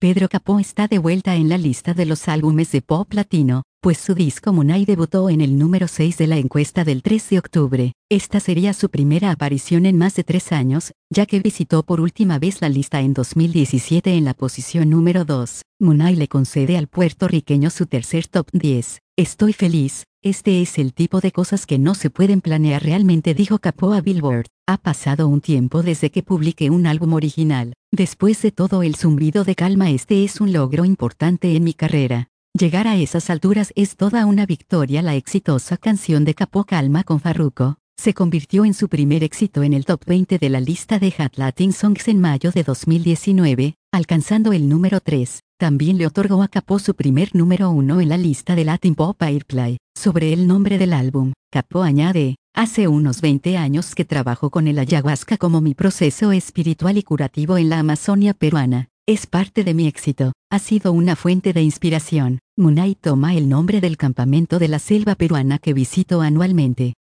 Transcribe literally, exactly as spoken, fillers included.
Pedro Capó está de vuelta en la lista de los álbumes de pop latino, pues su disco Munay debutó en el número seis de la encuesta del tres de octubre. Esta sería su primera aparición en más de tres años, ya que visitó por última vez la lista en dos mil diecisiete en la posición número dos. Munay le concede al puertorriqueño su tercer top diez. Estoy feliz, este es el tipo de cosas que no se pueden planear realmente, dijo Capó a Billboard. Ha pasado un tiempo desde que publiqué un álbum original. Después de todo el zumbido de calma, este es un logro importante en mi carrera. Llegar a esas alturas es toda una victoria. La exitosa canción de Capó, Calma con Farruko, se convirtió en su primer éxito en el top veinte de la lista de Hot Latin Songs en mayo de dos mil diecinueve, alcanzando el número tres. También le otorgó a Capó su primer número uno en la lista de Latin Pop Airplay. Sobre el nombre del álbum, Capó añade: hace unos veinte años que trabajo con el ayahuasca como mi proceso espiritual y curativo en la Amazonia peruana. Es parte de mi éxito, ha sido una fuente de inspiración. Munay toma el nombre del campamento de la selva peruana que visito anualmente.